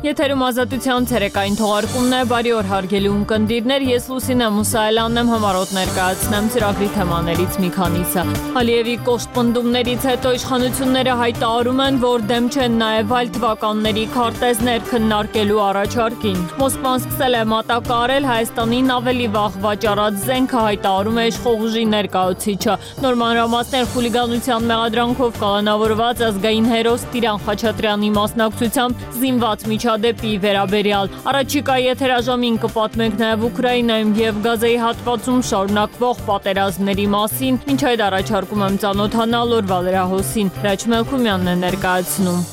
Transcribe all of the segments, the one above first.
Եթերում ազատության ցերեկային թողարկումն է, բարի օր հարգելի ունկնդիրներ, ես Լուսինե Մուսայելյանն եմ, համառոտ ներկայացնեմ ծրագրի թեմաներից մի քանիսը։ Ալիևի կոշտ պնդումներից հետո իշխանությունները հայտարարում են, որ դեմ չեն նաև այլ թվականների քարտեզներ քննարկելու առաջարկին։ Մոսկվան սկսել է մատակարարել Հայաստանին ավելի վաղ վաճառած զենքը, հայտարարում է իշխող ուժի ներկայացուցիչը։ Նոր մանրամասներ խուլիգանության մեղադրանքով կալանավորված ազգային հերոս Տիրան Խաչատրյանի մասնակցությամբ զինված միջադեպի վերաբերյալ։ Առաջիկա եթերաժամին կպատմենք նաև Ուկրաինայում և Գազայի հատվածում շարունակվող պատերազմների մասին, ինչ այդ առաջարկում եմ ծանոթանալ օրվա լրահոսին։ Հրաչ Մելքումյանն է ներկայացնում։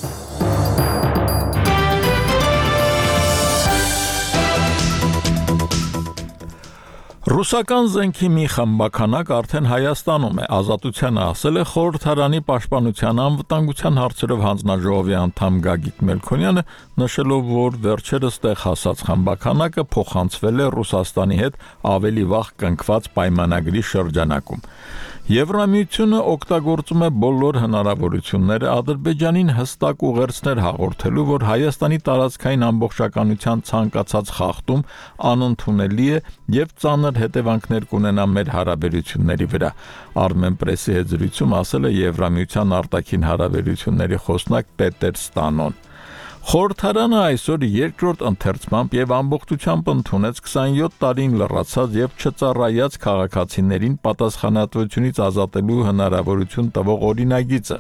Ռուսական զենքի մի խմբականակ արդեն Հայաստանում է, Ազատությանը ասել է Խորհրդարանի պաշտպանության անվտանգության հարցերով հանձնաժողովի անդամ Գագիկ Մելքոնյանը, նշելով, որ վերջերս տեղ հասած խմբականակը փոխանցվել է Ռուսաստանի հետ ավելի վաղ կնքված պայմանագրի շրջանակում։ Եվրամիությունը օգտագործում է բոլոր հնարավորությունները Ադրբեջանին հստակ ուղերձներ հաղորդելու, որ Հայաստանի տարածքային ամբողջականության ցանկացած խախտում անընդունելի է եւ ծանր հետևանքներ կունենա մեր հարաբերությունների վրա։ Armenpress-ի հետ զրույցում ասել է Եվրամիության արտաքին հարաբերությունների խոսնակ Պետեր Ստանոն։ Խորհրդարանը այսօր երկրորդ ընթերցմամբ եւ ամբողջությամբ ընդունեց 27 տարին լրացած եւ չծառայած քաղաքացիներին պատասխանատվությունից ազատելու հնարավորություն տվող օրինագիծը։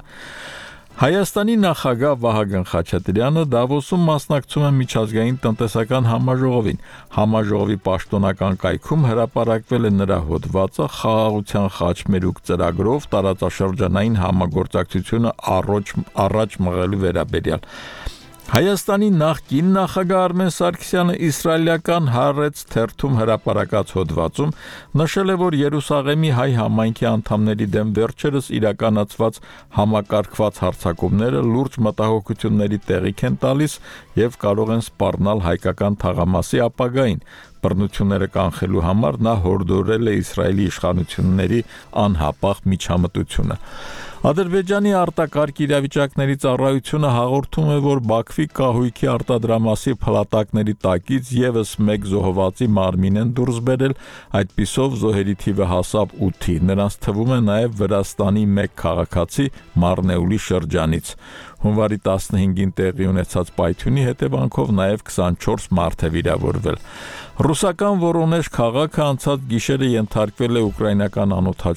Հայաստանի նախագահ Վահագն Խաչատրյանը Դավոսում մասնակցում է միջազգային տնտեսական համաժողովին։ Համաժողովի պաշտոնական կայքում հրապարակվել է նրա հոդվածը «Խաղաղության խաչմերուկ» ծրագրով տարածաշրջանային համագործակցությունը առաջ մղելու վերաբերյալ։ Հայաստանի նախկին նախագահ Արմեն Սարգսյանը իսրայելական Հaaretz թերթում հրապարակած հոդվածում նշել է, որ Երուսաղեմի հայ համայնքի անդամների դեմ վերջերս իրականացված համակարգված հարձակումները լուրջ մտահոգությունների տեղիք են տալիս եւ կարող են սպառնալ հայկական թաղամասի ապագային։ Բռնությունները կանխելու համար նա հորդորել է Իսրայելի իշխանությունների անհապաղ միջամտությունը։ Ադրբեջանի արտակարգ իրավիճակների ծառայությունը հաղորդում է, որ Բաքվի կահույքի արտադրամասի փլատակների տակից եւս մեկ զոհվածի մարմին են դուրս բերել, այդպիսով զոհերի թիվը հասավ 8-ի, նրանց թվում է նաեւ Վրաստանի մեկ քաղաքացի Մարնեուլի շրջանից։ Հունվարի 15-ին տեղի ունեցած պայթյունի հետևանքով նաեւ 24 մարդ է վիրավորվել։ Ռուսական Վորոնեժ քաղաքը անցած գիշերը ենթարկվել է ուկրաինական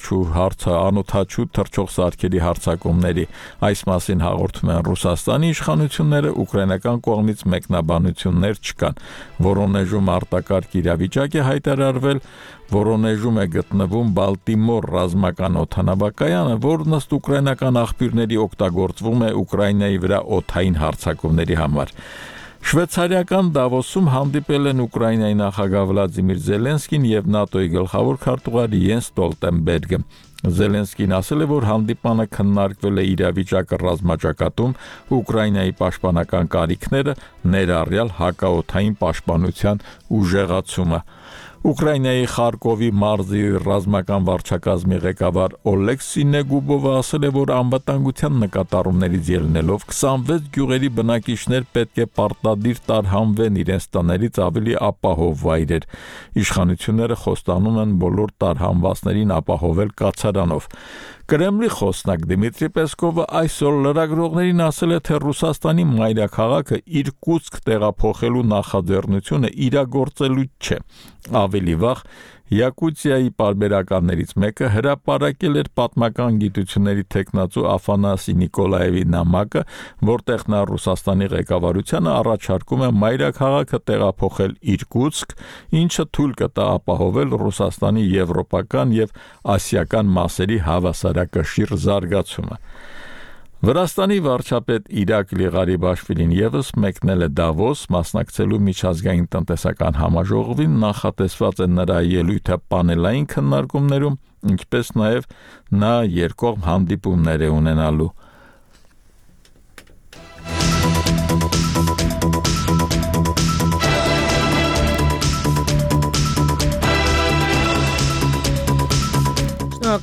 անօդաչու թռչող սարքերի հարձակումների։ Այս մասին հաղորդում են Ռուսաստանի իշխանությունները, ուկրաինական կողմից մեկնաբանություններ չկան։ Վորոնեժում արտակարգ իրավիճակ է հայտարարվել։ Վորոնեժում է գտնվում Բալտիմոր ռազմական օդանավակայանը, որն ըստ ուկրաինական աղբյուրների օգտագործվում է Ուկրաինայի վրա օդային հարձակումների համար։ Շվեյցարիական Դավոսում հանդիպել են Ուկրաինայի նախագահ Վլադիմիր Զելենսկին եւ ՆԱՏՕ-ի գլխավոր քարտուղար Յենս Ստոլտենբերգը։ Զելենսկին ասել է, որ հանդիպանը քննարկվել է իրավիճակը ռազմաճակատում, Ուկրաինայի պաշտպանական կարիքները, ներառյալ հակաօդային պաշտպանության ուժեղացումը։ Ուկրաինայի Խարկովի մարզի ռազմական վարչակազմի ղեկավար Օլեքսի Նեգուբովը ասել է, որ անվտանգության նկատառումներից ելնելով 26 գյուղերի բնակիչներ պետք է պարտադիր տարհանվեն իրենց տներից ավելի ապահով վայրեր։ Իշխանությունները խոստանում են բոլոր տարհանվածներին ապահովել կացարանով։ Կրեմլի խոսնակ Դիմիտրի Պեսկովը այսօր լրագրողներին ասել է, թե Ռուսաստանի մայրաքաղաքը Իրկուտսկ տեղափոխելու նախաձեռնությունը իրագործելու չէ։ Ավելի վաղ Յակուտիայի պարբերականներից մեկը հրապարակել էր պատմական գիտությունների թեկնածու Աֆանասի Նիկոլաևի նամակը, որտեղ նա Ռուսաստանի ղեկավարությանը առաջարկում է մայրաքաղաքը տեղափոխել Իրկուտսկ, ինչը թույլ կտա ապահովել Ռուսաստանի եվրոպական եւ ասիական մասերի հավասարակշիռ զարգացումը։ Վրաստանի վարչապետ Իրակլի Ղարիբաշվիլին եւս մեկնել է Դավոս մասնակցելու միջազգային տնտեսական համաժողովին, նախատեսված է նրա ելույթը պանելային քննարկումներում, ինչպես նաեւ նա երկկողմ հանդիպումներ է ունենալու։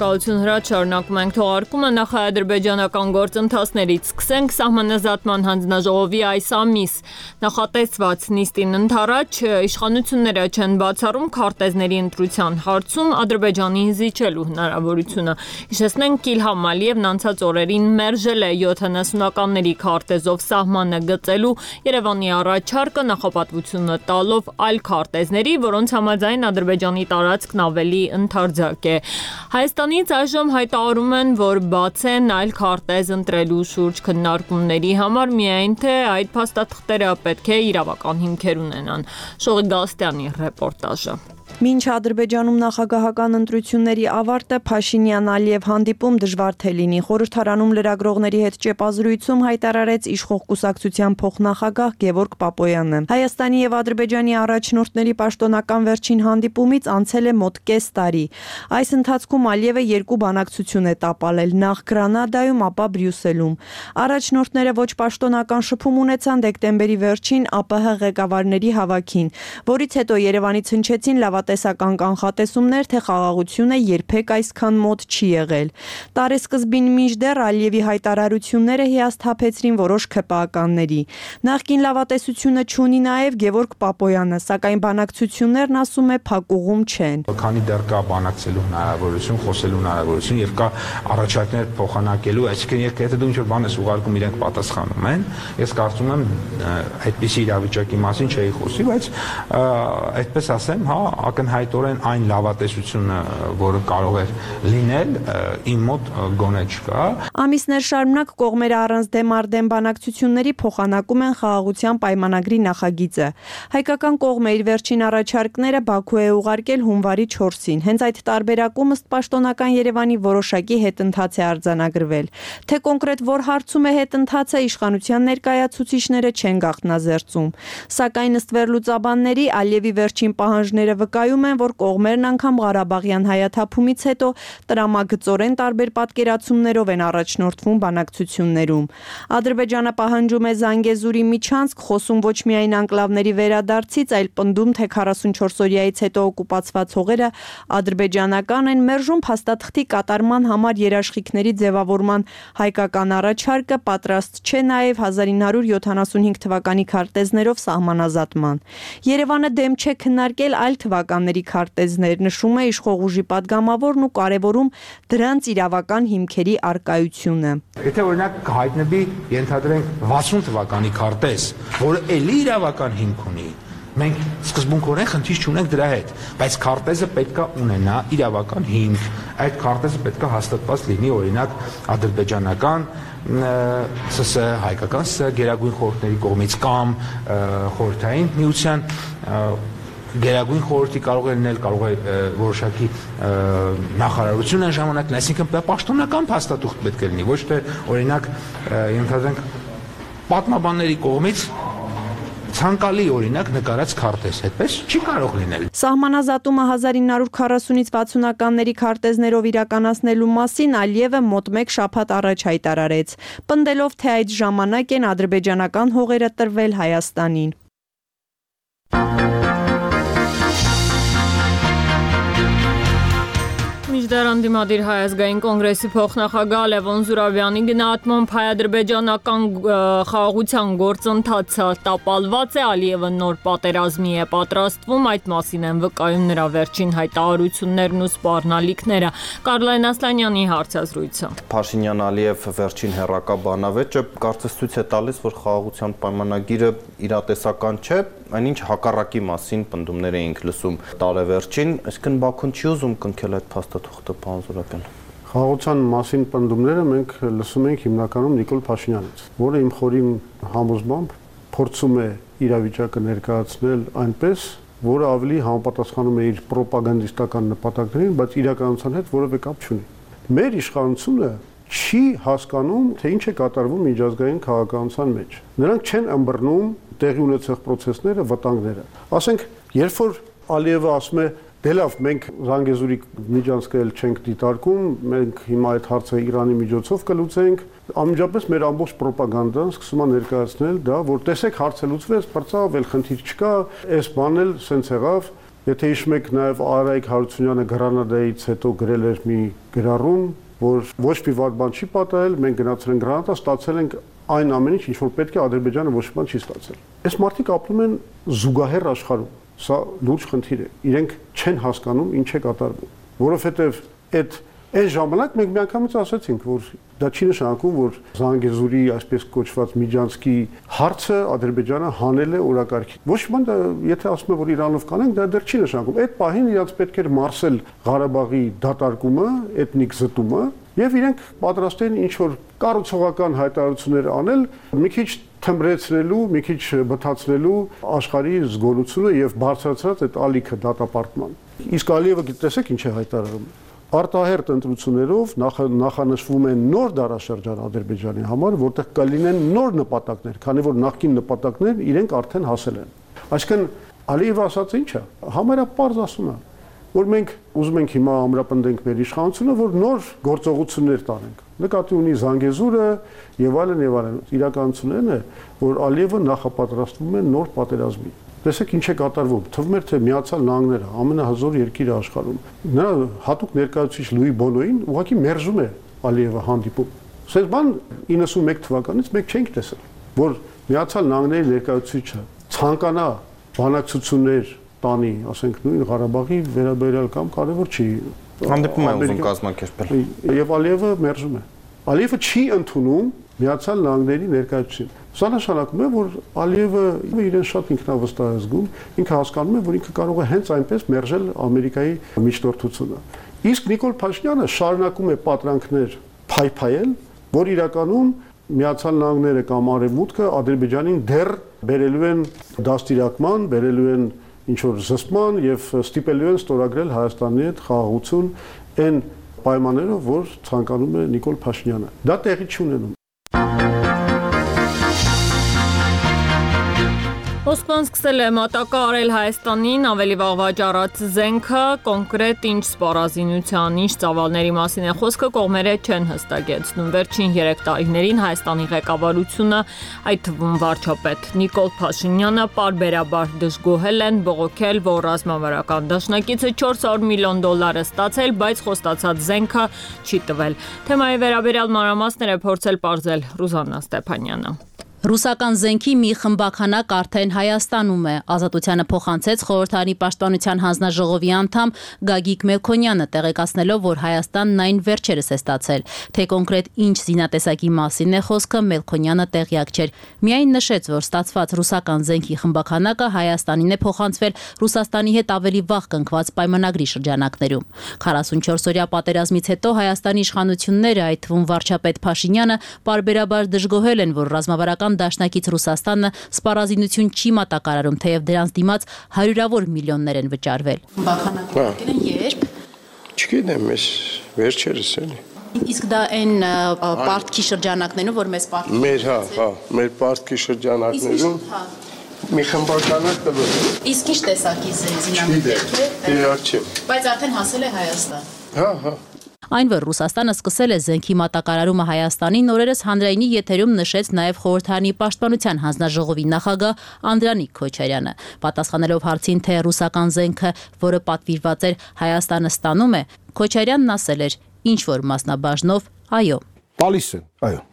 Շնորհակալություն Հրաչ, շարունակում ենք թողարկումը նախաադրբեջանական գործընթացներից սկսենք սահմանազատման հանձնաժողովի այս ամիս նախատեսված նիստին ընդառաջ իշխանությունները չեն բացառում քարտեզների ընտրության հարցում Ադրբեջանի զիջելու հնարավորությունը։ Հիշեցնենք Իլհամ Ալիևն անցած օրերին մերժել է 70-ականների քարտեզով սահմանը գծելու Երևանի առաջարկը նախապատվությունը տալով այլ քարտեզների, որոնց համաձայն Ադրբեջանի տարածքն ավելի ընդարձակ է։ Հայաստանից այժմ հայտարարում են, որ բաց են այլ քարտեզ ընտրելու շուրջ քննարկումների համար, միայն թե այդ փաստաթղթերը պետք է իրավական հիմքեր ունենան։ Շողի Գալստյանի ռեպորտաժը։ Մինչ Ադրբեջանում նախագահական ընտրությունների ավարտը Փաշինյան-Ալիև հանդիպում դժվար թե լինի։ Խորհրդարանում լրագրողների հետ ճեպազրույցում հայտարարեց իշխող կուսակցության փոխնախագահ Գևորգ Պապոյանը։ Հայաստանի եւ Ադրբեջանի առաջնորդների պաշտոնական վերջին հանդիպումից անցել է մոտ կես տարի։ Այս ընթացքում Ալիևը երկու բանակցություն է տապալել՝ նախ Գրանադայում, ապա Բրյուսելում։ Առաջնորդները ոչ պաշտոնական շփում ունեցան դեկտեմբերի վերջին ԱՊՀ ղեկավարների հավաքին, որից հետո Երևանից հնչեցին լավատեսական կանխատեսումներ, թե խաղաղությունը երբեք այսքան մոտ չի եղել։ Տարեսկզբին մինչդեռ Ալիևի հայտարարությունները հիասթափեցրին որոշ ՔՊԱ-կանների։ Նախկին լավատեսությունը չունի նաև Գևորգ Պապոյանը, սակայն բանակցություններն ասում է փակուղում չեն։ Քանի դեռ կա բանակցելու հնարավորություն, խոսելու հնարավորություն եւ կա առաջարկներ փոխանակելու, այսինքն եթե դու ինչ-որ բան ես ուղարկում, իրենք պատասխանում են, ես կարծում եմ այդպիսի իրավիճակի մասին չէի խոսի, բայց այդպես ասեմ, հա, ակնհայտորեն այն լավատեսությունը, որը կարող էր լինել, իմ մոտ գոնե չկա։ Ամիսներ շարունակ կողմերը առանց դեմ առ դեմ բանակցությունների փոխանակում են խաղաղության պայմանագրի նախագիծը։ Հայկական կողմը իր վերջին առաջարկները Բաքու է ուղարկել հունվարի 4-ին։ Հենց այդ տարբերակում ըստ պաշտոնական Երևանի որոշակի հետընթաց է արձանագրվել։ Թե կոնկրետ որ հարցում է հետընթացը, իշխանության ներկայացուցիչները չեն գաղտնազերծում։ Սակայն ըստ վերլուծաբանների Ալիևի վերջին պահանջները վկայում են, որ կողմերն անգամ Ղարաբաղյան հայաթափումից հետո տրամագծորեն տարբեր պատկերացումներով են առաջնորդվում բանակցություններում։ Ադրբեջանը պահանջում է Զանգեզուրի միջանցք, խոսում ոչ միայն անկլավների վերադարձից, այլ պնդում, թե 44-օրյայից հետո օկուպացված հողերը ադրբեջանական են, մերժում փաստաթղթի կատարման համար երաշխիքների ձևավորման հայկական առաջարկը, պատրաստ չէ նաև 1975 թվականի քարտեզներով սահմանազատման։ Երևանը դեմ չէ քննարկել այլ թվականների քարտեզներ, նշում է իշխող ուժի падգամավորն ու կարևորում դրանց իրավական հիմքերի առկայությունը։ Եթե օրինակ հայտնվի, ենթադրենք 60 թվականի քարտեզ, որը էլի իրավական հիմք ունի, մենք սկզբունքորեն խնդիր չունենք դրա հետ, բայց քարտեզը պետքա ունենա իրավական հիմք, այդ քարտեզը պետքա հաստատված լինի օրինակ ադրբեջանական ՍՍ, հայկական ՍՍ գերագույն խորհուրդների կողմից կամ խորհրդային միության Գերագույն խորհրդի կարող է լինել, կարող է որոշակի նախարարություն այն ժամանակն, այսինքն պաշտոնական փաստաթուղթ պետք է լինի, ոչ թե օրինակ ենթադրենք պատմաբանների կողմից ցանկալի օրինակ նկարած քարտեզ, այդպես չի կարող լինել։ Սահմանազատումը 1940-ից 60-ականների քարտեզներով իրականացնելու մասին Ալիևը մոտ մեկ շաբաթ առաջ հայտարարեց, պնդելով, թե այդ ժամանակ են ադրբեջանական հողերը տրվել Հայաստանին։ Մինչդեռ անդիմադիր Հայ ազգային կոնգրեսի փոխնախագահ Լևոն Զուրաբյանի գնահատմամբ հայ-ադրբեջանական խաղաղության գործընթացը տապալված է, Ալիևը նոր պատերազմի է պատրաստվում, այդ մասին են վկայում նրա վերջին հայտարարություններն ու սպառնալիքները։ Կարլեն Ասլանյանի հարցազրույցը։ Փաշինյան-Ալիև վերջին հերրակա բանավեճը կարծես ցույց է տալիս, որ խաղաղության պայմանագիրը իրատեսական չէ, այնինչ հակառակի մասին պնդումներ էինք լսում տարեվերջին, այսինքն Բաքուն չի ուզում կնքել այդ փաստաթուղթը, պարոն Զուրաբյան։ Խաղաղության մասին պնդումները մենք լսում ենք հիմնականում Նիկոլ Փաշինյանից, որը իմ խորին համոզմամբ փորձում է իրավիճակը ներկայացնել այնպես, որը ավելի համապատասխանում է իր պրոպագանդիստական նպատակներին, բայց իրականության հետ որևէ կապ չունի։ Մեր իշխանությունը չի հասկանում, թե ինչ է կատարվում միջազգային քաղաքականության մեջ։ Նրանք չեն ըմբռնում տեղի ունեցող process-ները, վտանգները։ Ասենք, երբ որ Ալիևը ասում է, դե լավ, մենք Զանգեզուրի միջանցքը չենք դիտարկում, մենք հիմա այդ հարցը Իրանի միջոցով կլուծենք, անմիջապես մեր ամբողջ պրոպագանդան սկսում է ներկայացնել դա, որ տեսեք հարցը լուծվեց, բրծավ, էլ խնդիր չկա, այս բանն էլ սենց եղավ, Եթե հիշում եք, նաև Արայիկ Հարությունյանը Գրանադայից հետո գրել էր մի գրառում, որ ոչ մի վատ բան չի պատահել, մենք գնացել ենք Գրանադա, ստացել ենք այն ամեն ինչ, ինչ որ պետք է, Ադրբեջանը ոչ մի բան չի ստացել։ Այս մարդիկ ապրում են զուգահեռ աշխարհում։ Սա լուրջ խնդիր է։ Իրենք չեն հասկանում ինչ է կատարվում, որովհետև Այս ժամանակ մենք միանգամից ասացինք, որ դա չի նշանակում, որ Զանգեզուրի այսպես կոչված Միջանցքի հարցը Ադրբեջանը հանել է օրակարգի։ Ոչ մի բան, եթե ասում է, որ Իրանով կանենք, դա դեռ չի նշանակում։ Այդ պահին իրաց պետք էր մարսել Ղարաբաղի դատարկումը, էթնիկ զտումը, եւ իրենք պատրաստ են ինչ որ կառուցողական հայտարարություններ անել, մի քիչ թմրեցնելու, մի քիչ բթացնելու աշխարհի զգոնությունը եւ բարձրացած այդ ալիքը դատապարտման։ Իսկ Ալիևը գիտեք ինչ է հայտարարում։ Արտահերտ ընտրություններով նախանշվում են նոր դարաշրջան Ադրբեջանի համար, որտեղ կլինեն նոր նպատակներ, քանի որ նախկին նպատակներն իրենք արդեն հասել են։ Այսինքն Ալիևը ասածը ինչ է, համարապարզ ասում է, որ մենք ուզում ենք հիմա ամրապնդենք մեր իշխանությունը, որ նոր գործողություններ տանենք։ Նկատի ունի Զանգեզուրը եւ այլն, իրականությունն է, որ Ալիևը նախապատրաստվում է նոր պատերազմի։ Տեսեք ինչ է կատարվում։ Թվում էր թե Միացյալ Նահանգները ամենահզոր երկիրը աշխարհում։ Նրա հատուկ ներկայացուցիչ Լուի Բոնոին ուղղակի մերժում է Ալիևը հանդիպում։ Սենց բան 91 թվականից մենք չենք տեսել, որ Միացյալ Նահանգների ներկայացուցիչը ցանկանա բանակցություններ տանի, ասենք նույն Ղարաբաղի վերաբերյալ կամ կարևոր չի։ Հանդիպում է ուզում կազմակերպել։ Եվ Ալիևը մերժում է։ Ալիևը չի ընդունում Միացյալ Նահանգների ներկայացուցիչին։ Սա նշանակում է, որ Ալիևը իրեն շատ ինքնավստահ է զգում, ինքը հասկանում է, որ ինքը կարող է հենց այնպես մերժել Ամերիկայի միջնորդությունը։ Իսկ Նիկոլ Փաշինյանը շարունակում է պատրանքներ փայփայել, որ իրականում Միացյալ Նահանգները կամ Արևմուտքը Ադրբեջանին դեռ բերելու են դաստիարակման, բերելու են ինչ-որ զսպման եւ ստիպելու են ստորագրել Հայաստանի հետ խաղաղություն այն պայմաններով, որ ցանկանում է Նիկոլ Փաշինյանը։ Դա տեղի չունենում։ Մոսկվան սկսել է մատակարարել Հայաստանին ավելի վաղ վաճառած զենքը, կոնկրետ ինչ սպառազինության, ինչ ծավալների մասին է խոսքը, կողմերը չեն հստակեցնում։ Վերջին 3 տարիներին Հայաստանի ղեկավարությունը, այդ թվում վարչապետ Նիկոլ Փաշինյանը պարբերաբար դժգոհել են, բողոքել, որ ռազմավարական դաշնակիցը $400 միլիոն է ստացել, բայց խոստացած զենքը չի տվել։ Թեմայի վերաբերյալ մանրամասներ է փորձել պարզել Ռուզաննա Ստեփանյանը։ Ռուսական զենքի մի խմբականակ արդեն Հայաստանում է, Ազատությանը փոխանցեց Խորհրդարանի պաշտպանության հանձնաժողովի անդամ Գագիկ Մելքոնյանը, տեղեկացնելով, որ Հայաստանն այն վերջերս է ստացել, թե կոնկրետ ինչ զինատեսակի մասին է խոսքը, Մելքոնյանը տեղյակ չէր։ Միայն նշեց, որ ստացված ռուսական զենքի խմբականակը Հայաստանին է փոխանցվել Ռուսաստանի հետ ավելի վաղ կնքված պայմանագրի շրջանակներում։ 44-օրյա պատերազմից հետո Հայաստանի իշխանությունները, այդ թվում վարչապետ Փաշինյանը, պարբերաբար դժգոհել են, որ ռազմավարական դաշնակից Ռուսաստանը սպառազինություն չի մատակարարում, թեև դրանց դիմաց հարյուրավոր միլիոններ են վճարվել։ Բախանակն երբ? Չգիտեմ, ես վերջերս էլի։ Իսկ դա այն պարտքի շրջանակներում, որ մեզ պարտքի։ Մեր պարտքի շրջանակներում մի խմբականակ տվել։ Իսկ ինչ տեսակի զինամիջոց է։ Իրար չէ։ Բայց արդեն հասել է Հայաստան։ Հա։ Այն, որ Ռուսաստանը սկսել է զենքի մատակարարումը Հայաստանին, օրերս հանրայինի եթերում նշեց նաև Խորհրդարանի պաշտպանության հանձնաժողովի նախագահ Անդրանիկ Քոչարյանը։ Պատասխանելով հարցին, թե ռուսական զենքը, որը պատվիրված էր, Հայաստանը ստանում է, Քոչարյանն ասել էր. ինչ որ մասնաբաժնով, այո։ Տալիս են, այո։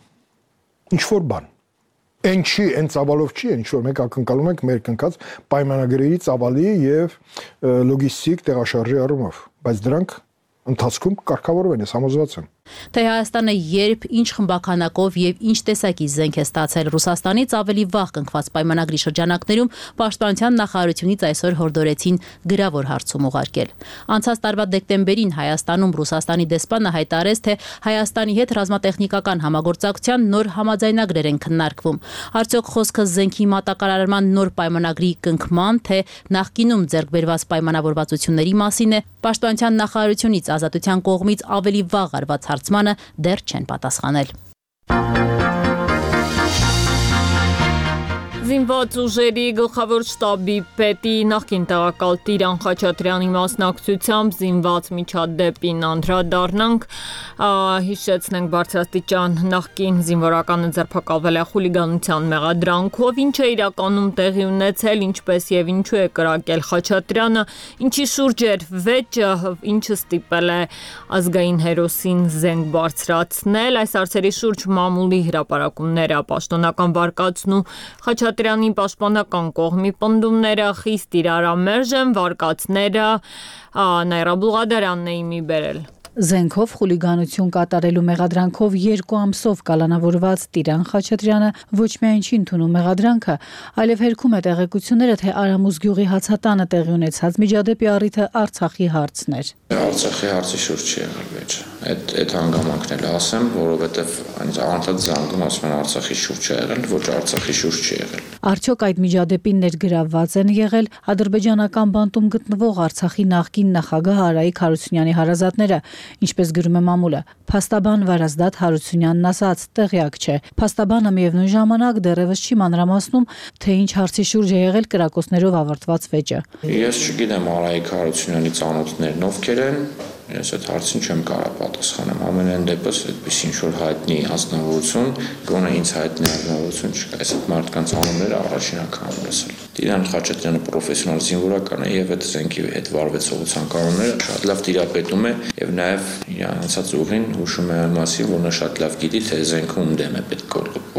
Ինչ որ բան։ Այն չի, այն ծավալով չի, ինչ որ մենք ակնկալում ենք մեր կնքած պայմանագրերի ծավալի եւ լոգիստիկ տեղաշարժի առումով, բայց դրանք ընթացքում կարգավորվեն, ես համոզված եմ։ Թե Հայաստանը երբ, ինչ խմբականակով եւ ինչ տեսակի զենք է ստացել Ռուսաստանից ավելի վաղ կնքված պայմանագրի շրջանակներում պաշտպանության նախարարությունից այսօր հորդորեցին գրավոր հարցում ուղարկել։ Անցած տարվա դեկտեմբերին Հայաստանում Ռուսաստանի դեսպանը հայտարարեց, թե Հայաստանի հետ ռազմատեխնիկական համագործակցության նոր համաձայնագրեր են քննարկվում։ Արդյոք խոսքը զենքի մատակարարման նոր պայմանագրի կնքման, թե նախկինում ձեռք բերված պայմանավորվածությունների մասին է, պաշտպանության նախարարությունից Ազատության կողմից ավելի վաղ արված հարցմանը դեռ չեն պատասխանել։ Զինված ուժերի գլխավոր շտաբի պետի նախկին տեղակալ Տիրան Խաչատրյանի մասնակցությամբ զինված միջադեպին անդրադառնանք, հիշեցնենք բարձրաստիճան նախկին զինվորականը ձերբակալվել է խուլիգանության մեղադրանքով, ինչ է իրականում տեղի ունեցել, ինչպես եւ ինչու է կրակել Խաչատրյանը, ինչի շուրջ էր վեճը, ինչը ստիպել է ազգային հերոսին զենք բարձրացնել, այս հարցերի շուրջ մամուլի հրապարակումները պաշտոնական վարկածն ու Խաչատրյանի պաշտպանական կողմի պնդումները խիստ իրարամերժ են, վարկածները Նայրա Բուղադարյանն է իմի բերել։ Զենքով խուլիգանություն կատարելու մեղադրանքով 2 ամսով կալանավորված Տիրան Խաչատրյանը ոչ միայն չի ընդունում մեղադրանքը, այլև հերքում է տեղեկությունները, թե Արամուզ գյուղի հացատանը տեղի ունեցած միջադեպի առիթը Արցախի հարցն էր։ Արցախի հարցի շուրջ չի եղել վեճը։ Այդ հանգամանքն էլ ասեմ, որովհետև անընդհատ զանգում ասում են Արցախի շուրջ չի եղել, ոչ Արցախի շուրջ չի եղել։ Արդյոք այդ միջադեպին ներգրավված են եղել ադրբեջանական բանտում գտնվող Արցախի նախկին նախագահ Արայիկ Հարությունյանի հարազատները, ինչպես գրում է մամուլը։ Փաստաբան Վարազդատ Հարությունյանն ասաց, տեղյակ չէ։ Փաստաբանը միևնույն ժամանակ դեռևս չի մանրամասնում, թե ինչ հարցի շուրջ է եղել կրակոցներով ավարտված վեճը։ Ես չգիտեմ Արայիկ Հարությունյանի ծանոթներն ովքեր են, ես այդ հարցին չեմ կարող պատասխանել։ Ամենայն դեպս այդպես ինչ որ հայտնի ազնվորություն, գոնե ինձ հայտնի ազնվորություն չկա։ Այս մարդկանց անունները առաջին անգամ լսել։ Տիրան Խաչատրյանը պրոֆեսիոնալ զինվորական է եւ այդ զենքի հետ վարվեցողության կանոնները շատ լավ տիրապետում է եւ նաեւ իր անցած ուղին հուշում է այն մասին, որ նա շատ լավ գիտի, թե զենքում դեմ է պետք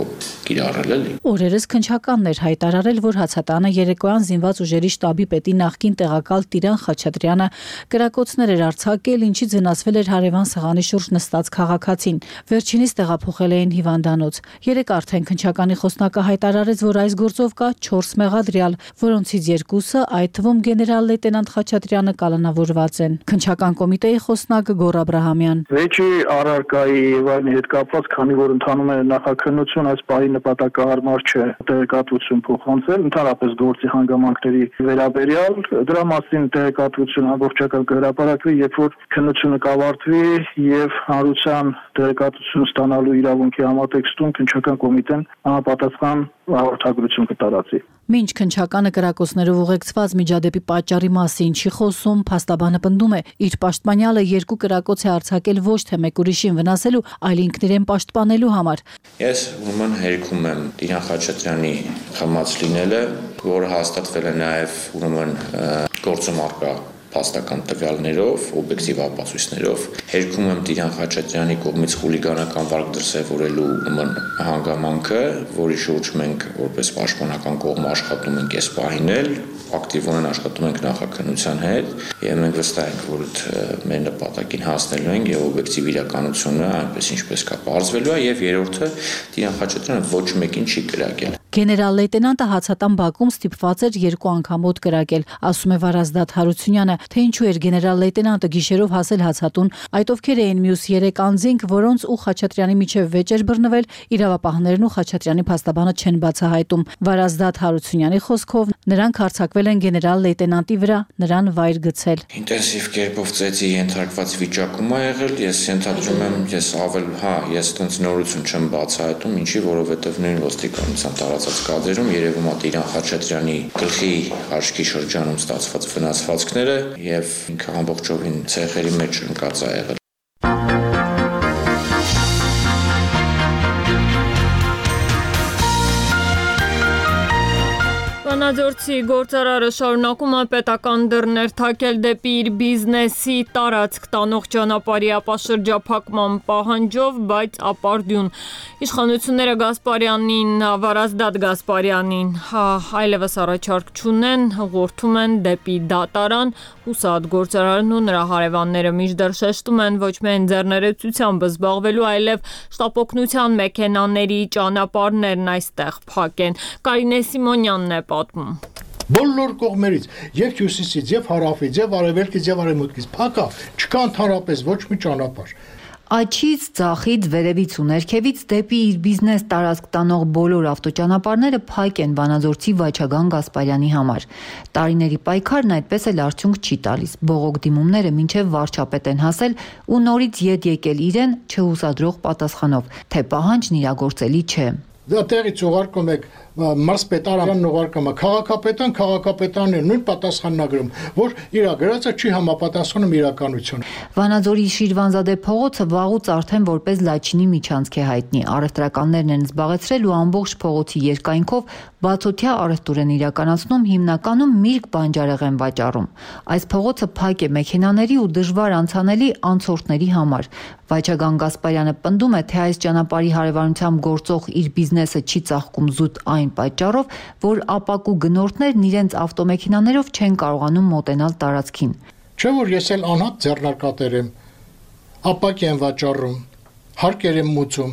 կիրառել էլի։ Օրերս քննչականն էր հայտարարել, որ հացատանը երեկոյան զինված ուժերի շտաբի պետի նախկին տեղակալ Տիրան Խաչատրյանը կրակոցներ էր արձակել, ինչից վնասվել էր հարևան սեղանի շուրջ նստած քաղաքացին։ Վերջինիս տեղափոխել էին հիվանդանոց։ Երեկ արդեն քննչականի խոսնակը հայտարարեց, որ այս գործով կա 4 մեղադրյալ, որոնցից 2-ը, այդ թվում գեներալ լեյտենանտ Խաչատրյանը կալանավորված են։ Քննչական կոմիտեի խոսնակ Գոռ Աբրահամյան։ Վեճի առարկայի եւ այն հետ կապված, քանի որ ընթանում է նախաքննություն, այս պահի նպատակահարմար չէ տեղեկատվություն փոխանցել, ընդհանրապես գործի հանգամանքների վերաբերյալ, դրա մասին տեղեկատվություն ամբողջական կհրապարակվի, երբ որ քննությունը կավարտվի եւ հանրության տեղեկատվություն ստանալու իրավունքի համատեքստում քննչական կոմիտեն համապատասխան հաղորդագրություն կտարածի։ Մինչ քննչականը կրակոցներով ուղեկցված միջադեպի պատճառի մասին չի խոսում, փաստաբանը պնդում է, իր պաշտպանյալը 2 կրակոց է արձակել ոչ թե մեկ ուրիշին վնասելու, այլ ինքն իրեն պաշտպանելու համար։ Ես ուրեմն հերքում եմ Տիրան Խաչատրյանի խմած լինելը, որը հաստատվել է նաև ուրեմն գործում առկա փաստական տվյալներով, օբյեկտիվ ապացույցներով, հերքում եմ Տիրան Խաչատրյանի կողմից խուլիգանական վարք դրսևորելու ուրեմն հանգամանքը, որի շուրջ մենք որպես պաշտպանական կողմ աշխատում ենք այս պահին էլ, ակտիվորեն աշխատում ենք նախաքննության հետ եւ մենք վստահ ենք, որ մեր նպատակին հասնելու ենք եւ օբյեկտիվ իրականությունը այնպես ինչպես կա բարձվելու է եւ երրորդը Տիրան Խաչատրյանը ոչ մեկին չի կրակել։ Գեներալ լեյտենանտը հացատան բակում ստիպված էր 2 անգամ օդ կրակել, ասում է Վարազդատ Հարությունյանը, թե ինչու էր գեներալ լեյտենանտը գիշերով հասել հացատուն, այդ ովքեր էին մյուս 3 անձինք, որոնց ու Խաչատրյանի միջև վեճ էր բռնվել, իրավապահներն ու Խաչատրյանի փաստաբանը չեն բացահայտում։ Վարազդատ Հարությունյանի խոսքով նրանք հարձակվել են գեներալ լեյտենանտի վրա, նրան վայր գցել։ Ինտենսիվ կերպով ծեծի ենթարկված վիճակում ա եղել, ես ենթադրում եմ, ես այդպես նորություն չեմ բացահայտում, ինչի, որովհետև նույն ոստիկանության տարածած կադրերում երևում է Տիրան Խաչատրյանի գլխի աչքի շրջանում ստացված վնասվածքները եւ ինքը ամբողջովին ցեղերի մեջ ընկած ա եղել։ Վանաձորցի գործարարը շարունակում է պետական դռներ թակել դեպի իր բիզնեսի տարածք տանող ճանապարհի ապաշրջափակման պահանջով, բայց ապարդյուն իշխանությունները Գասպարյանին, Վարազդատ Գասպարյանին այլևս առաջարկ չունեն, ուղղորդում են դեպի դատարան։ Հուսատ գործարարն ու նրա հարևանները մինչդեռ շեշտում են ոչ միայն ձեռներեցությամբ զբաղվելու, այլև շտապօգնության մեքենաների ճանապարհներն այստեղ փակ են։ Կարինե Սիմոնյանն է պատմում։ Բոլոր կողմերից, եւ հյուսիսից, եւ հարավից, եւ արևելքից, եւ արևմուտքից փակա, չկա ընդհանրապես ոչ մի ճանապարհ։ Աչից, ձախից, վերևից ու ներքևից դեպի իր բիզնես տարածք տանող բոլոր ավտոճանապարհները փակ են Վանաձորցի Վաչագան Գասպարյանի համար։ Տարիների պայքարն այդպես էլ արդյունք չի տալիս։ Բողոք դիմումները մինչև վարչապետ են հասել ու նորից ետ եկել իրեն չհուսադրող պատասխանով, թե պահանջն իրագործելի չէ։ Դատերից ուղարկում եք մարզպետարան ուղարկում է քաղաքապետանը նույն պատասխանն ագրում, որ իր գրածը չի համապատասխանում իրականություն։ Վանաձորի Շիրվանզադե փողոցը վաղուց արդեն որպես Լաչինի միջանցք է հայտնի։ Առևտրականներն են զբաղեցրել ու ամբողջ փողոցի երկայնքով բացօթյա առևտուր են իրականացնում, հիմնականում միրգ բանջարեղեն վաճառում։ Այս փողոցը փակ է մեքենաների ու դժվար անցանելի անցորդների համար։ Վաչագան Գասպարյանը պնդում է, թե այս ճանապարհի հարևանությամբ գործող իր բիզնեսը չի ծաղկում զուտ այն պատճառով, որ ապակու գնորդներն իրենց ավտոմեքենաներով չեն կարողանում մոտենալ տարածքին։ Չէ՞ որ ես էլ անհատ ձեռնարկատեր եմ, ապակ եմ վաճառում, հարկեր եմ մուծում։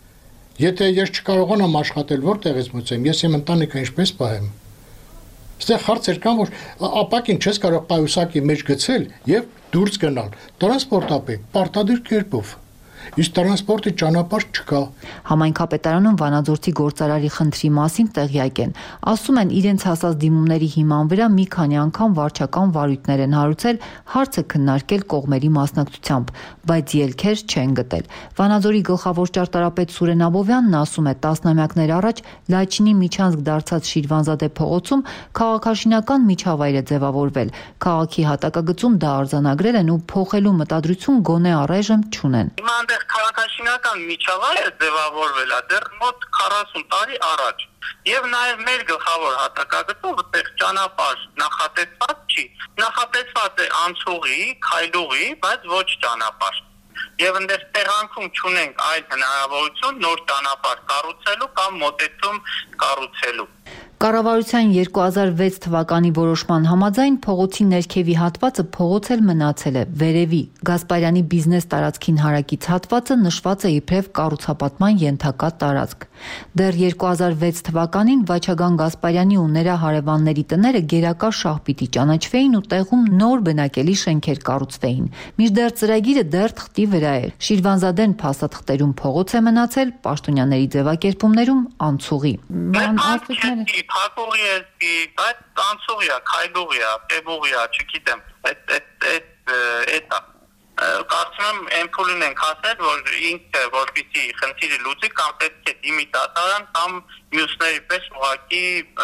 Եթե ես չկարողանամ աշխատել, որտեղ ես մուծեմ, ես իմ ընտանիքը ինչպես պահեմ։ Այստեղ հարցեր կան, որ ապակին չես կարող պայուսակի մեջ գցել եւ դուրս գնալ։ Տրանսպորտապետ պարտադիր կերպով։ Իսկ տրանսպորտի ճանապարհ չկա։ Համայնքապետարանում Վանաձորցի գործարարի խնդրի մասին տեղյակ են։ Ասում են, իրենց հասած դիմումների հիման վրա մի քանի անգամ վարչական վարույթներ են հարուցել, հարցը քննարկել կողմերի մասնակցությամբ, բայց ելքեր չեն գտել։ Վանաձորի գլխավոր ճարտարապետ Սուրեն Աբովյանն ասում է, տասնամյակներ առաջ Լաչինի միջանցք դարձած Շիրվանզադե փողոցում քաղաքաշինական միջավայր է ձևավորվել։ Քաղաքի հատակագծում դա արձանագրել են ու փոխելու մտադրություն գոնե առայժմ չունեն։ Քաղաքաշինական միջավայրը ձևավորվել է դեռ մոտ 40 տարի առաջ եւ նաեւ մեր գլխավոր հատակագծով այդտեղ ճանապարհ նախատեսված չի, նախատեսված է անցուղի, քայլուղի, բայց ոչ ճանապարհ։ Եվ այնտեղ տեղանքում չունենք այլ հնարավորություն նոր ճանապարհ կառուցելու կամ մոտեցում կառուցելու։ Կառավարության 2006 թվականի որոշման համաձայն փողոցի ներքևի հատվածը փողոց էլ մնացել է, վերևի Գասպարյանի բիզնես տարածքին հարակից հատվածը նշված է իբրև կառուցապատման ենթակա տարածք։ Դեռ 2006 թվականին Վաչագան Գասպարյանի ու նրա հարևանների տները գերակա շահպիտի ճանաչվեին ու տեղում նոր բնակելի շենքեր կառուցվեին։ Մինչդեռ ծրագիրը դեռ թղթի վրա էր։ Շիրվանզադեն փաստաթղթերում փողոց է մնացել, պաշտոնյաների ձևակերպումներում անցուղի։ Փակուղի է, բայց անցուղի է, քայլուղի է, տեբուղի է, չգիտեմ, այդ կարծում եմ էմփուլին ենք ասել, որ ինքը որպեսզի խնդիրը լուծի կամ պետք է իմիտատորան կամ մյուսների պես ուղղակի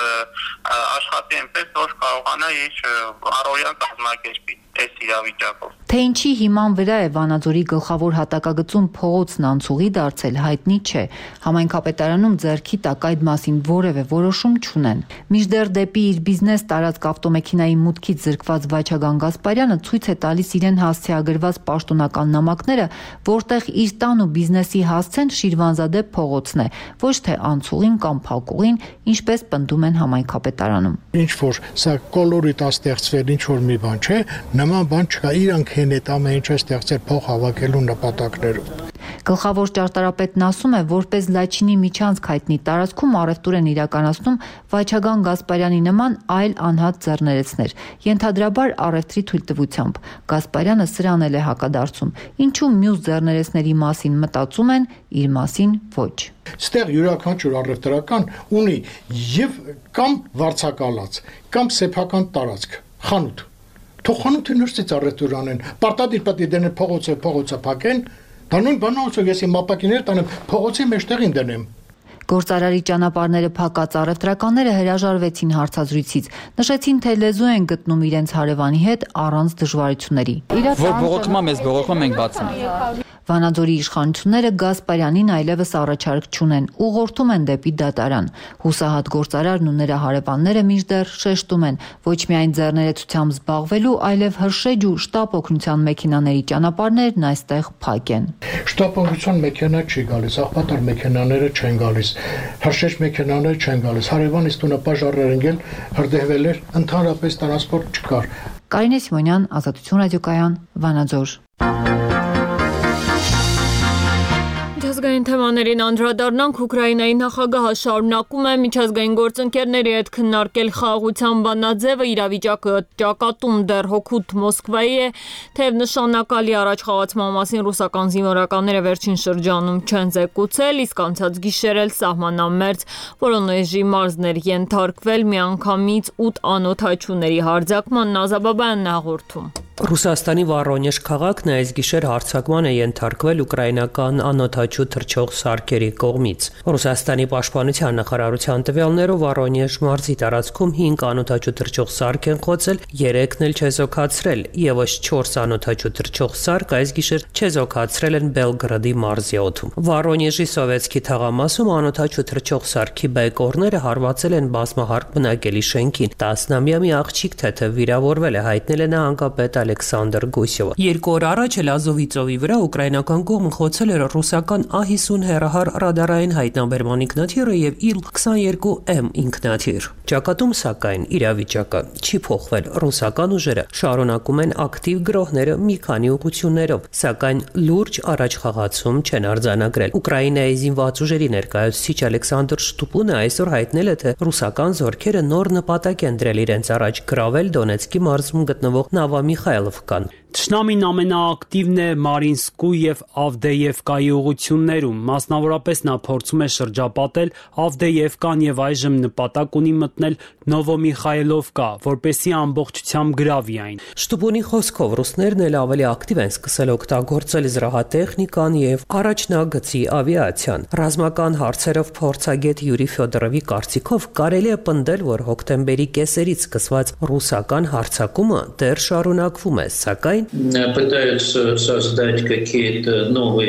աշխատի այնպես, որ կարողանա իր առօրյան կազմակերպի այս իրավիճակով։ Թե ինչի հիման վրա է Վանաձորի գլխավոր հատակագծում փողոցն անցուղի դարձել, հայտնի չէ։ Համայնքապետարանում ձեռքի տակ այդ մասին որևէ որոշում չունեն։ Մինչդեռ դեպի իր բիզնես տարածք ավտոմեքենայի մուտքից զրկված Վաչագան Գասպարյանը ցույց է տալիս իրեն հասցեագրված պաշտոնական նամակները, որտեղ իր տան ու բիզնեսի հասցեն Շիրվանզադե փողոցն է, ոչ թե անցուղին կամ փակուղին, ինչպես պնդում են համայնքապետարանում։ Ինչ որ սա կոլորիտ է ստեղծվել, ինչ որ մի բան չէ, նման բան չկա, իրանք են այդ ամեն ինչը ստեղծել փող հավաքելու նպատակներով։ Գլխավոր ճարտարապետն ասում է, որպես Լաչինի միջանցք հայտնի տարածքում առևտուր են իրականացնում Վաչագան Գասպարյանի նման այլ անհատ ձեռներեցներ, ենթադրաբար առևտրի թույլտվությամբ։ Գասպարյանը սրան էլ է հակադարձում։ Ինչու մյուս ձեռներեցների մասին մտածում են, իր մասին ոչ։ Ստեղ յուրաքանչյուր առևտրական ունի եւ կամ վարձակալած, կամ սեփական տարածք, խանութ։ Թող խանութը նորից առևտուր անեն, պարտադիր պետք է դնեն փողոցը փակեն, դա նույն բանն է, որ ես իմ ապակիներ տանեմ, փողոցի մեջտեղին դնեմ։ Գործարարի ճանապարհները փակած առևտրականները հրաժարվեցին հարցազրույցից, նշեցին, թե լեզու են գտնում իրենց հարևանի հետ առանց դժվարությունների։ Որ բողոքումա մեզ բողոքում մենք բացում ենք։ Վանաձորի իշխանությունները Գասպարյանին այլևս առաջարկ չունեն, ուղղորդում են դեպի դատարան։ Հուսահատ գործարարն ու նրա հարևանները մինչդեռ շեշտում են, ոչ միայն ձեռներեցությամբ զբաղվելու, այլև հրշեջ ու շտապ օգնության մեքենաների ճանապարհներն այստեղ փակ են։ Շտապ օգնության մեքենա չի գալիս, աղբատար մեքենաները չեն գալիս, հրշեջ մեքենաները չեն գալիս, հարևանից տունը պաժարներ ընկել, հրդեհվել էր, ընդհանրապես տրանսպորտ չկար։ Կարինե Սիմոնյան, Ազատություն ռադիոկայան, Վանաձոր։ Միջազգային թեմաներին անդրադառնանք, Ուկրաինայի նախագահը շարունակում է միջազգային գործընկերների հետ քննարկել խաղաղության բանաձևը, իրավիճակը ճակատում դեռ հօգուտ Մոսկվայի է, թեև նշանակալի առաջխաղացման մասին ռուսական զինվորականները վերջին շրջանում չեն զեկուցել, իսկ անցած գիշեր էլ սահմանամերձ Վորոնեժի մարզներ ենթարկվել միանգամից 8 անօդաչուների հարձակման, Նազաբաբյանն հաղորդում։ Ռուսաստանի Վորոնեժ քաղաքն այս գիշեր հարձակման է ենթարկվել ուկրաինական անօդաչու թռչող սարքերի կողմից։ Ռուսաստանի պաշտպանության նախարարության տվյալներով Վորոնեժ մարզի տարածքում 5 անօդաչու թռչող սարք են խոցել, 3-ն էլ չեզոքացրել, եւս 4 անօդաչու թռչող սարք այս գիշեր չեզոքացրել են Բելգրադի մարզի օդում։ Վորոնեժի Սովետսկի թաղամասում անօդաչու թռչող սարքի բեկորները հարվածել են բազմահարկ բնակելի շենքին։ 10-ամյա մի աղջիկ թեթև վիրավորվել է, հայտնել է նահանգապետ Ալեքսանդր Գուսյովը։ 2 օր առաջ էլ Ազովի ծովի վրա ուկրաինական կողմը խոցել էր ռուսական A-50 հեռահար ռադարային հայտնաբերման ինքնաթիռը եւ Il-22M ինքնաթիռ։ Ճակատում սակայն իրավիճակը չի փոխվել։ Ռուսական ուժերը շարունակում են ակտիվ գրոհները մի քանի ուղղություններով, սակայն լուրջ առաջխաղացում չեն արձանագրել։ Ուկրաինայի զինված ուժերի ներկայացուցիչ Ալեքսանդր Շտուպունը այսօր հայտնել է, թե ռուսական զորքերը նոր նպատակ են դրել իրենց առաջ գրավել Դոնեցկի մարզում գտնվող Նովոմիխայլովկան։ Թշնամին ամենաակտիվն է Մարինսկու եւ Ավդեևկայի ուղություններում, մասնավորապես նա փորձում է շրջապատել Ավդեևկան եւ այժմ նպատակ ունի մտնել Նովոմիխայլովկա, որպեսզի ամբողջությամբ գրավի այն։ Շտուպունի խոսքով ռուսներն էլ ավելի ակտիվ են սկսել օգտագործել զրահատեխնիկան եւ առաջնագծի ավիացիան։ Ռազմական հարցերով փորձագետ Յուրի Ֆյոդորովի կարծիքով կարելի է պնդել, որ հոկտեմբերի կեսերից սկսված ռուսական հարձակումը դեռ շարունակվում է, սակայն пытаются создать какие-то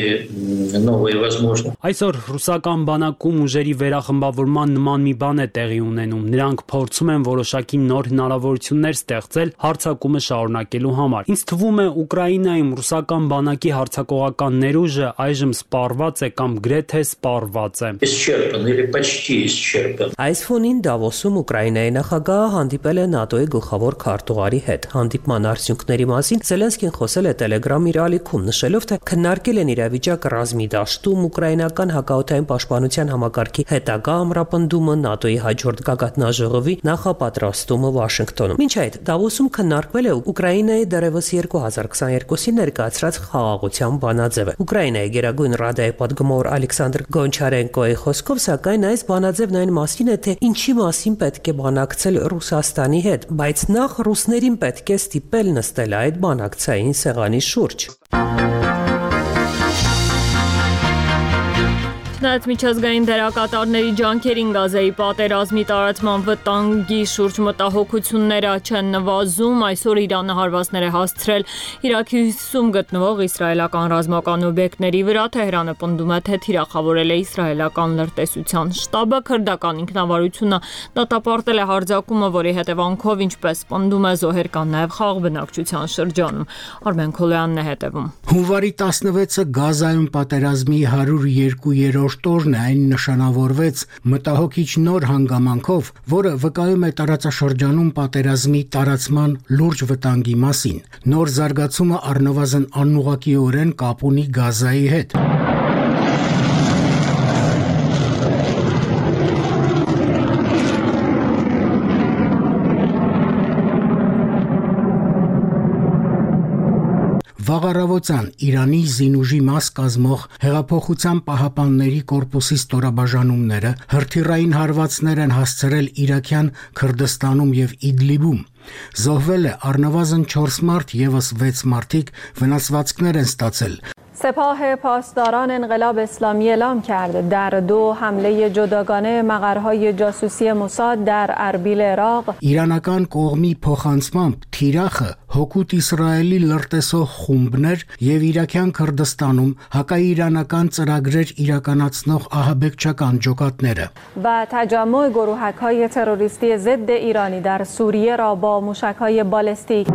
новые возможности. Այսօր ռուսական բանակում ուժերի վերախմբավորման նման մի բան է տեղի ունենում։ Նրանք փորձում են որոշակի նոր հնարավորություններ ստեղծել հարձակումը շարունակելու համար։ Ինձ թվում է Ուկրաինայում ռուսական բանակի հարձակողական ներուժը այժմ սպառված է կամ գրեթե սպառված է։ Исчерпан или почти исчерпан. Այս ֆոնին Դավոսում Ուկրաինայի նախագահը հանդիպել է ՆԱՏՕ-ի գլխավոր քարտուղարի հետ։ Հանդիպման արդյունքների մասին Զելենսկին խոսել է Telegram իր ալիքում, նշելով, թե քննարկել են իրավիճակը ռազմի դաշտում, ուկրաինական հակաօդային պաշտպանության համակարգի հետագա ամրապնդումը, ՆԱՏՕ-ի հաջորդ գագաթնաժողովի նախապատրաստումը Վաշինգտոնում։ Մինչ այդ Դավոսում քննարկվել է Ուկրաինայի դեռևս 2022-ին ներկայացրած խաղաղության բանաձևը։ Ուկրաինայի գերագույն ռադայի պատգամավոր Ալեքսանդր Գոնչարենկոյի խոսքով, սակայն այս բանաձևն այն մասին է, թե ինչի մասին պետք է բանակցել Ռուսաստանի հետ, բայց նախ ռուսներին պետք է ստիպել նստել այդ բանակցային սեղանի շուրջ։ Չնայած միջազգային դերակատարների ջանքերին Գազայի պատերազմի տարածման վտանգի շուրջ մտահոգությունները չեն նվազում, այսօր Իրանը հարվածներ է հասցրել Իրաքի հյուսիսում գտնվող իսրայելական ռազմական օբյեկտների վրա։ Թեհրանը պնդում է, թե թիրախավորել է իսրայելական լրտեսության շտաբը։ Քրդական ինքնավարությունը դատապարտել է հարձակումը, որի հետևանքով, ինչպես պնդում է, զոհեր կան նաև խաղ բնակչության շրջանում։ Արմեն Քոլյանն է հետևում։ Հունվարի 16-ը Գազայում պատերազմի 102-րդ օրն է, այն նշանավորվեց մտահոգիչ նոր հանգամանքով, որը վկայում է տարածաշրջանում պատերազմի տարածման լուրջ վտանգի մասին։ Նոր զարգացումը առնվազն անուղղակիորեն կապ ունի Գազայի հետ։ Վաղառավոտյան Իրանի զինուժի մաս կազմող Հեղափոխության պահապանների կորպուսի ստորաբաժանումները հրթիռային հարվածներ են հասցրել իրաքյան Քրդստանում եւ Իդլիբում։ Զոհվել է առնվազն 4 մարդ, եւս 6 մարդիկ վնասվածքներ են ստացել։ سپاه پاسداران انقلاب اسلامی اعلام کرد در 2 حمله جداگانه مقرهای جاسوسی موساد در اربیل عراق Իրանական կողմի փոխանցմամբ թիրախը հօգուտ Իսրայելի լրտեսող խումբներ եւ Իրաքյան Քրդստանում հակաիրանական ծրագրեր իրականացնող ահաբեկչական ջոկատները و تجمع گروهک‌های تروریستی ضد ایرانی در سوریه را با موشک‌های بالستیک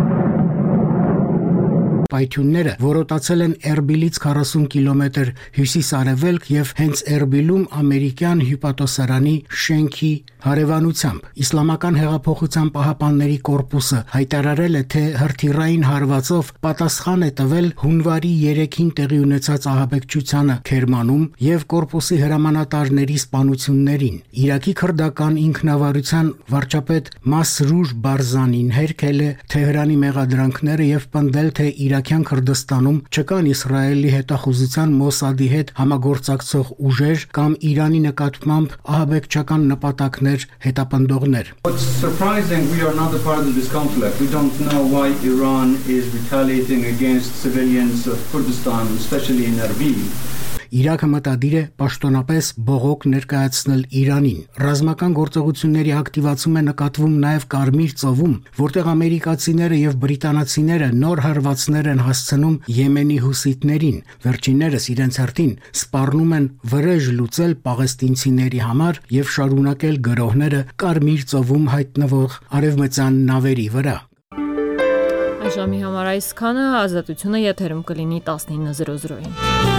Պայթյունները որոտացել են Էրբիլից 40 կիլոմետր հյուսիս-արևելք եւ հենց Էրբիլում ամերիկյան հյուպատոսարանի շենքի հարևանությամբ։ Իսլամական հեղափոխության պահապանների կորպուսը հայտարարել է, թե հրթիռային հարվածով պատասխան է տվել հունվարի 3-ին տեղի ունեցած ահաբեկչությանը Քերմանում եւ կորպուսի հրամանատարների սպանություններին։ Իրաքի քրդական ինքնավարության վարչապետ Մասրուր Բարզանին հերքել է Թեհրանի մեղադրանքները եւ պնդել, թե Իրաքյան Քրդստանում չկան Իսրայելի հետախուզության Մոսադի հետ համագործակցող ուժեր կամ Իրանի նկատմամբ ահաբեկչական նպատակներ հետապնդողներ։ What's surprising, we are not a part of this conflict. We don't know why Iran is retaliating against civilians of Kurdistan, especially in Erbil. Իրաքը մտադիր է պաշտոնապես բողոք ներկայացնել Իրանին։ Ռազմական գործողությունների ակտիվացում է նկատվում նաև Կարմիր ծովում, որտեղ ամերիկացիները եւ բրիտանացիները նոր հարվածներ են հասցնում Եմենի հուսիտներին։ Վերջիններս իրենց հերթին սպառնում են վրեժ լուծել պաղեստինցիների համար եւ շարունակել գրոհները Կարմիր ծովում հայտնվող արևմտյան նավերի վրա։ Ժամի համար այսքանը, Ազատությունը եթերում կլինի 19:00-ին։